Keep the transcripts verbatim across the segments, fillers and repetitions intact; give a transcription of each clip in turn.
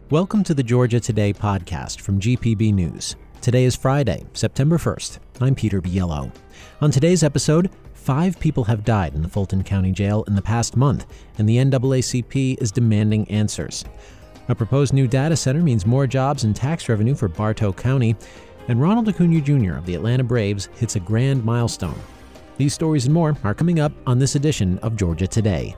Welcome to the Georgia Today podcast from G P B News. Today is Friday, September first. I'm Peter Biello. On today's episode, five people have died in the Fulton County Jail in the past month, and the N double A C P is demanding answers. A proposed new data center means more jobs and tax revenue for Bartow County, and Ronald Acuna Junior of the Atlanta Braves hits a grand milestone. These stories and more are coming up on this edition of Georgia Today.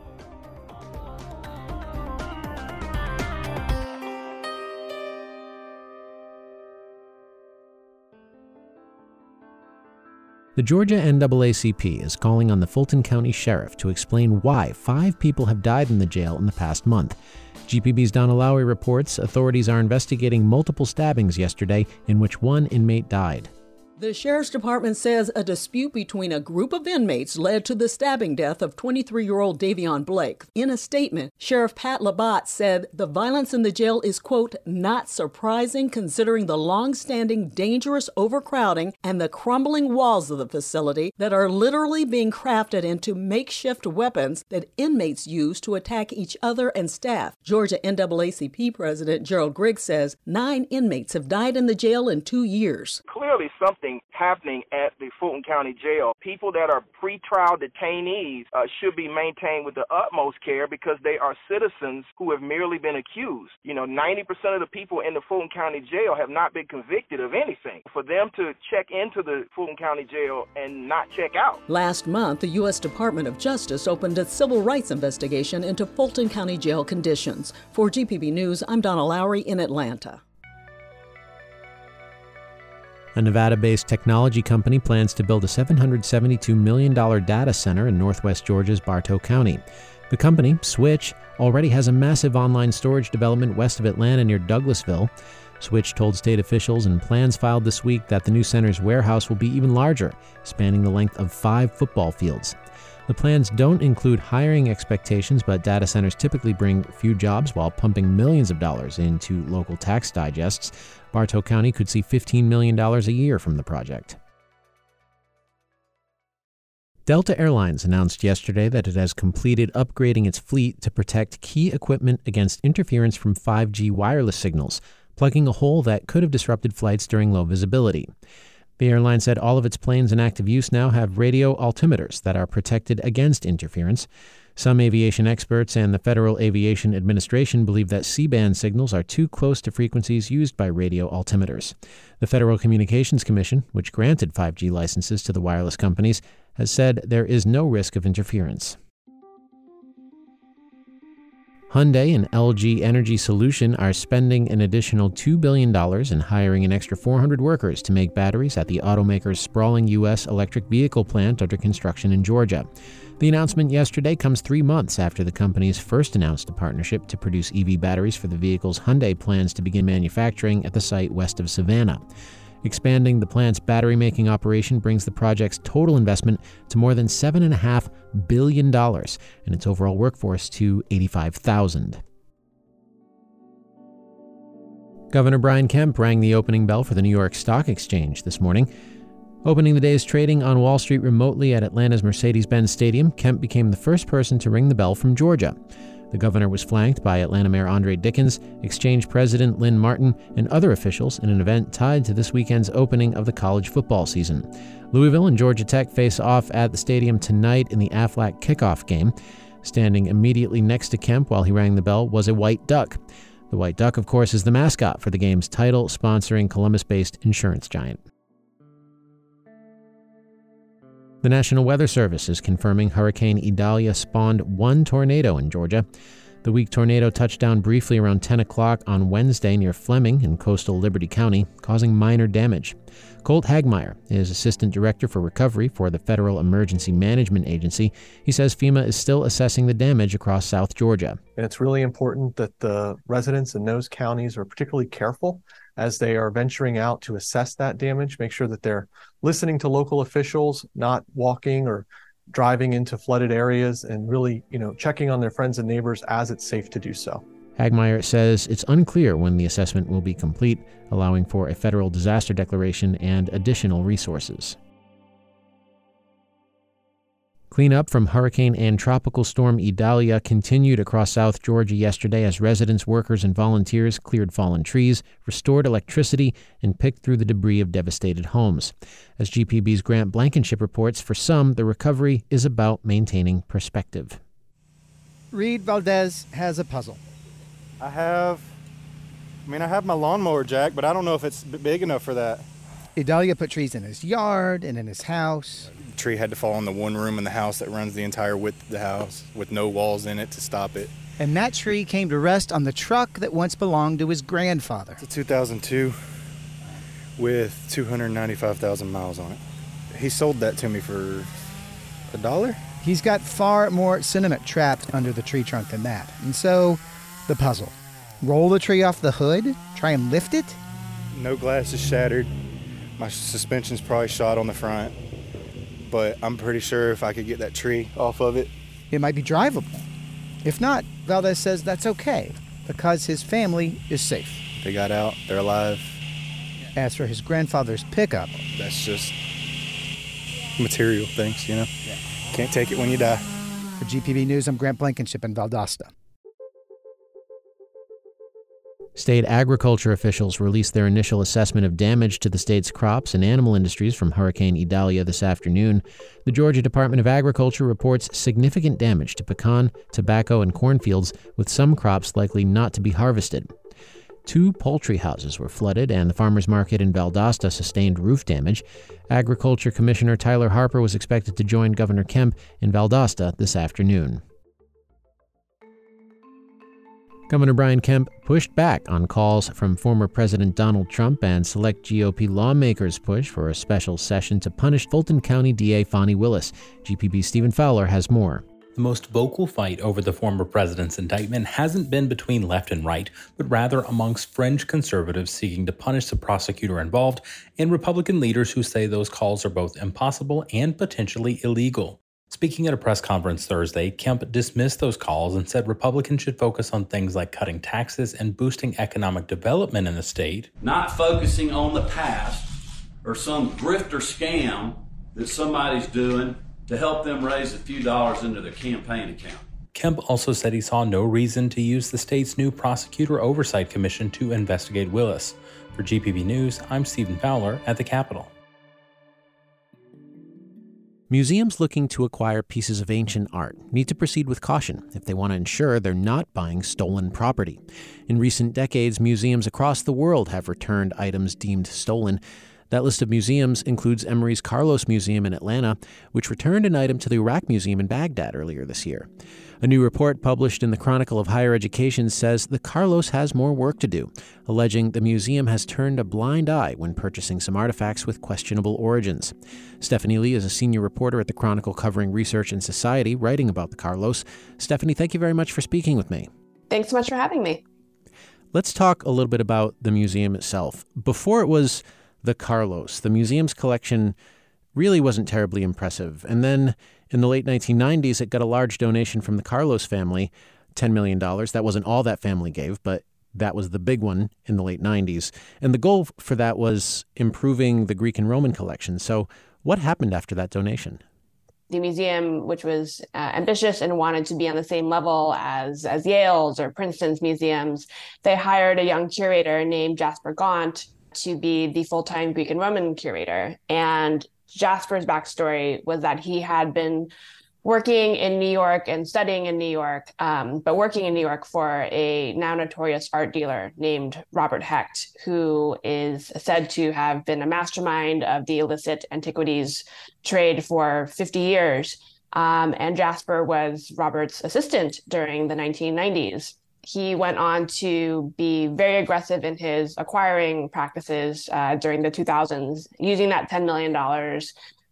The Georgia N double A C P is calling on the Fulton County Sheriff to explain why five people have died in the jail in the past month. G P B's Donna Lowry reports authorities are investigating multiple stabbings yesterday in which one inmate died. The Sheriff's Department says a dispute between a group of inmates led to the stabbing death of twenty-three-year-old Davion Blake. In a statement, Sheriff Pat Labatt said the violence in the jail is, quote, not surprising considering the long-standing dangerous overcrowding and the crumbling walls of the facility that are literally being crafted into makeshift weapons that inmates use to attack each other and staff. Georgia N double A C P President Gerald Griggs says nine inmates have died in the jail in two years. Clearly something happening at the Fulton County Jail. People that are pretrial detainees uh, should be maintained with the utmost care because they are citizens who have merely been accused. You know, ninety percent of the people in the Fulton County Jail have not been convicted of anything. For them to check into the Fulton County Jail and not check out. Last month, the U S Department of Justice opened a civil rights investigation into Fulton County Jail conditions. For G P B News, I'm Donna Lowry in Atlanta. A Nevada-based technology company plans to build a seven hundred seventy-two million dollars data center in northwest Georgia's Bartow County. The company, Switch, already has a massive online storage development west of Atlanta near Douglasville. Switch told state officials in plans filed this week that the new center's warehouse will be even larger, spanning the length of five football fields. The plans don't include hiring expectations, but data centers typically bring few jobs while pumping millions of dollars into local tax digests. Bartow County could see fifteen million dollars a year from the project. Delta Airlines announced yesterday that it has completed upgrading its fleet to protect key equipment against interference from five G wireless signals, plugging a hole that could have disrupted flights during low visibility. The airline said all of its planes in active use now have radio altimeters that are protected against interference. Some aviation experts and the Federal Aviation Administration believe that C-band signals are too close to frequencies used by radio altimeters. The Federal Communications Commission, which granted five G licenses to the wireless companies, has said there is no risk of interference. Hyundai and L G Energy Solution are spending an additional two billion dollars and hiring an extra four hundred workers to make batteries at the automaker's sprawling U S electric vehicle plant under construction in Georgia. The announcement yesterday comes three months after the companies first announced a partnership to produce E V batteries for the vehicles Hyundai plans to begin manufacturing at the site west of Savannah. Expanding the plant's battery-making operation brings the project's total investment to more than seven point five billion dollars and its overall workforce to eighty-five thousand. Governor Brian Kemp rang the opening bell for the New York Stock Exchange this morning. Opening the day's trading on Wall Street remotely at Atlanta's Mercedes-Benz Stadium, Kemp became the first person to ring the bell from Georgia. The governor was flanked by Atlanta Mayor Andre Dickens, Exchange President Lynn Martin, and other officials in an event tied to this weekend's opening of the college football season. Louisville and Georgia Tech face off at the stadium tonight in the Aflac kickoff game. Standing immediately next to Kemp while he rang the bell was a white duck. The white duck, of course, is the mascot for the game's title, sponsoring Columbus-based insurance giant. The National Weather Service is confirming Hurricane Idalia spawned one tornado in Georgia. The weak tornado touched down briefly around ten o'clock on Wednesday near Fleming in coastal Liberty County, causing minor damage. Colt Hagmeyer is Assistant Director for Recovery for the Federal Emergency Management Agency. He says FEMA is still assessing the damage across South Georgia. And it's really important that the residents in those counties are particularly careful as they are venturing out to assess that damage, make sure that they're listening to local officials, not walking or driving into flooded areas, and really, you know, checking on their friends and neighbors as it's safe to do so. Hagmeyer says it's unclear when the assessment will be complete, allowing for a federal disaster declaration and additional resources. Cleanup from hurricane and tropical storm Idalia continued across South Georgia yesterday as residents, workers, and volunteers cleared fallen trees, restored electricity, and picked through the debris of devastated homes. As G P B's Grant Blankenship reports, for some, the recovery is about maintaining perspective. Reed Valdez has a puzzle. I have, I mean, I have my lawnmower jack, but I don't know if it's big enough for that. Idalia put trees in his yard and in his house. The tree had to fall in the one room in the house that runs the entire width of the house with no walls in it to stop it. And that tree came to rest on the truck that once belonged to his grandfather. It's a two thousand two with two hundred ninety-five thousand miles on it. He sold that to me for a dollar. He's got far more sentiment trapped under the tree trunk than that. And so, the puzzle. Roll the tree off the hood? Try and lift it? No glass is shattered. My suspension's probably shot on the front. But I'm pretty sure if I could get that tree off of it, it might be drivable. If not, Valdez says that's okay, because his family is safe. They got out, they're alive. As for his grandfather's pickup, that's just material things, you know? Yeah. Can't take it when you die. For G P B News, I'm Grant Blankenship in Valdosta. State agriculture officials released their initial assessment of damage to the state's crops and animal industries from Hurricane Idalia this afternoon. The Georgia Department of Agriculture reports significant damage to pecan, tobacco, and cornfields, with some crops likely not to be harvested. Two poultry houses were flooded, and the farmers market in Valdosta sustained roof damage. Agriculture Commissioner Tyler Harper was expected to join Governor Kemp in Valdosta this afternoon. Governor Brian Kemp pushed back on calls from former President Donald Trump and select G O P lawmakers' push for a special session to punish Fulton County D A Fani Willis. G P B's Stephen Fowler has more. The most vocal fight over the former president's indictment hasn't been between left and right, but rather amongst fringe conservatives seeking to punish the prosecutor involved and Republican leaders who say those calls are both impossible and potentially illegal. Speaking at a press conference Thursday, Kemp dismissed those calls and said Republicans should focus on things like cutting taxes and boosting economic development in the state. Not focusing on the past or some grifter scam that somebody's doing to help them raise a few dollars into their campaign account. Kemp also said he saw no reason to use the state's new Prosecutor Oversight Commission to investigate Willis. For G P B News, I'm Stephen Fowler at the Capitol. Museums looking to acquire pieces of ancient art need to proceed with caution if they want to ensure they're not buying stolen property. In recent decades, museums across the world have returned items deemed stolen. That list of museums includes Emory's Carlos Museum in Atlanta, which returned an item to the Iraq Museum in Baghdad earlier this year. A new report published in the Chronicle of Higher Education says the Carlos has more work to do, alleging the museum has turned a blind eye when purchasing some artifacts with questionable origins. Stephanie Lee is a senior reporter at the Chronicle covering research and society, writing about the Carlos. Stephanie, thank you very much for speaking with me. Thanks so much for having me. Let's talk a little bit about the museum itself. Before it was the Carlos, the museum's collection really wasn't terribly impressive. And then in the late nineteen nineties, it got a large donation from the Carlos family, ten million dollars. That wasn't all that family gave, but that was the big one in the late nineties. And the goal for that was improving the Greek and Roman collection. So what happened after that donation? The museum, which was uh, ambitious and wanted to be on the same level as, as Yale's or Princeton's museums, they hired a young curator named Jasper Gaunt to be the full-time Greek and Roman curator. And Jasper's backstory was that he had been working in New York and studying in New York, um, but working in New York for a now notorious art dealer named Robert Hecht, who is said to have been a mastermind of the illicit antiquities trade for fifty years. Um, and Jasper was Robert's assistant during the nineteen nineties. He went on to be very aggressive in his acquiring practices uh, during the two thousands, using that ten million dollars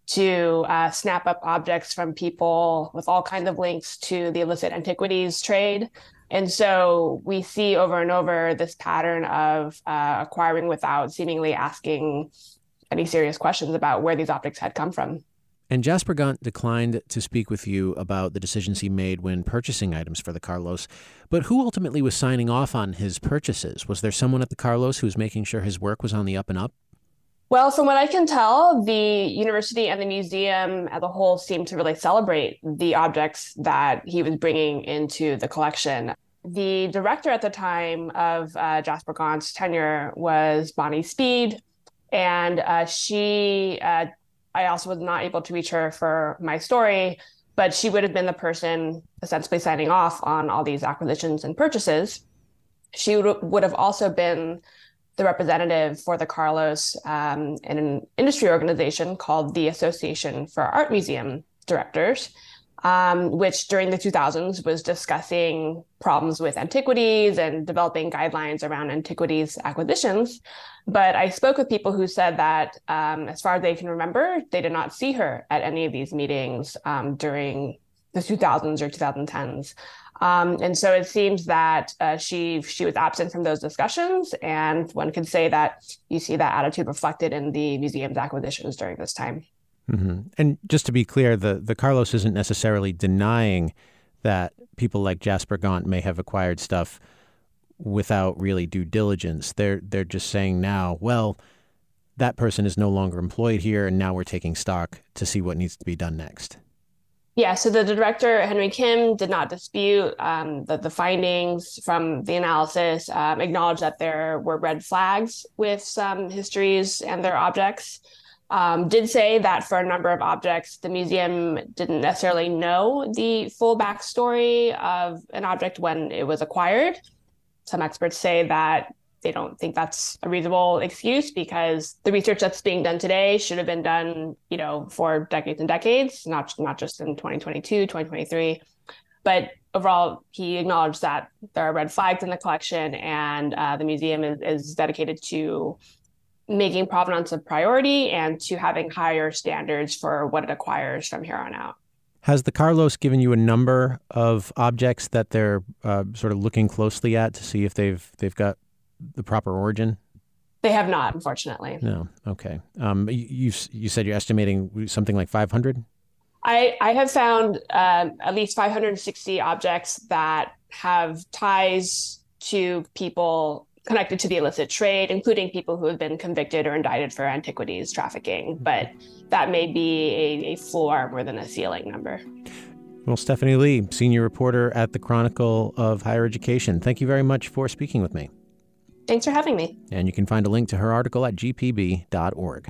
to uh, snap up objects from people with all kinds of links to the illicit antiquities trade. And so we see over and over this pattern of uh, acquiring without seemingly asking any serious questions about where these objects had come from. And Jasper Gaunt declined to speak with you about the decisions he made when purchasing items for the Carlos. But who ultimately was signing off on his purchases? Was there someone at the Carlos who was making sure his work was on the up and up? Well, from what I can tell, the university and the museum as a whole seemed to really celebrate the objects that he was bringing into the collection. The director at the time of uh, Jasper Gaunt's tenure was Bonnie Speed, and uh, she, uh, I also was not able to reach her for my story, but she would have been the person essentially signing off on all these acquisitions and purchases. She would, would have also been the representative for the Carlos um, in an industry organization called the Association for Art Museum Directors, um, which during the two thousands was discussing problems with antiquities and developing guidelines around antiquities acquisitions. But I spoke with people who said that um, as far as they can remember, they did not see her at any of these meetings um, during the two thousands or twenty tens. Um, and so it seems that uh, she she was absent from those discussions, and one could say that you see that attitude reflected in the museum's acquisitions during this time. Mm-hmm. And just to be clear, the, the Carlos isn't necessarily denying that people like Jasper Gaunt may have acquired stuff without really due diligence. They're they're just saying now, well, that person is no longer employed here, and now we're taking stock to see what needs to be done next. Yeah, so the director, Henry Kim, did not dispute um, the, the findings from the analysis, um, acknowledged that there were red flags with some histories and their objects, um, did say that for a number of objects, the museum didn't necessarily know the full backstory of an object when it was acquired. Some experts say that they don't think that's a reasonable excuse because the research that's being done today should have been done, you know, for decades and decades, not, not just in twenty twenty-two, twenty twenty-three. But overall, he acknowledged that there are red flags in the collection, and uh, the museum is, is dedicated to making provenance a priority and to having higher standards for what it acquires from here on out. Has the Carlos given you a number of objects that they're uh, sort of looking closely at to see if they've they've got the proper origin? They have not, unfortunately. No. Okay. Um, you you said you're estimating something like five hundred? I, I have found um, at least five hundred sixty objects that have ties to people connected to the illicit trade, including people who have been convicted or indicted for antiquities trafficking. But that may be a, a floor more than a ceiling number. Well, Stephanie Lee, senior reporter at the Chronicle of Higher Education, thank you very much for speaking with me. Thanks for having me. And you can find a link to her article at g p b dot org.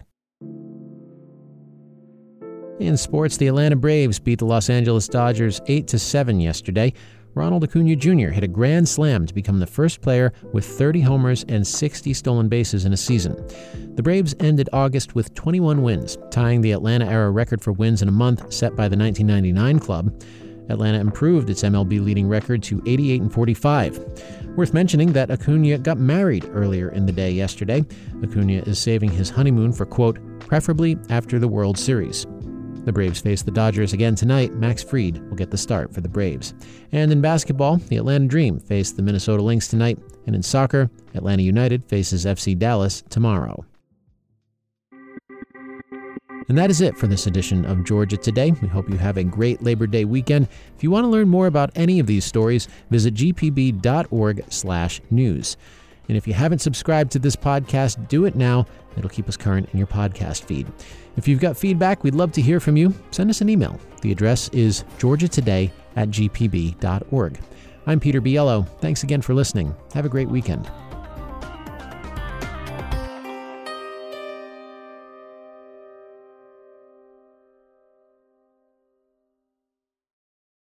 In sports, the Atlanta Braves beat the Los Angeles Dodgers eight to seven yesterday. Ronald Acuna Junior hit a grand slam to become the first player with thirty homers and sixty stolen bases in a season. The Braves ended August with twenty-one wins, tying the Atlanta-era record for wins in a month set by the nineteen ninety-nine club. Atlanta improved its M L B leading record to eighty-eight and forty-five. Worth mentioning that Acuna got married earlier in the day yesterday. Acuna is saving his honeymoon for, quote, preferably after the World Series. The Braves face the Dodgers again tonight. Max Fried will get the start for the Braves. And in basketball, the Atlanta Dream face the Minnesota Lynx tonight. And in soccer, Atlanta United faces F C Dallas tomorrow. And that is it for this edition of Georgia Today. We hope you have a great Labor Day weekend. If you want to learn more about any of these stories, visit g p b dot org slash news. And if you haven't subscribed to this podcast, do it now. It'll keep us current in your podcast feed. If you've got feedback, we'd love to hear from you. Send us an email. The address is georgia today at g p b dot org. I'm Peter Biello. Thanks again for listening. Have a great weekend.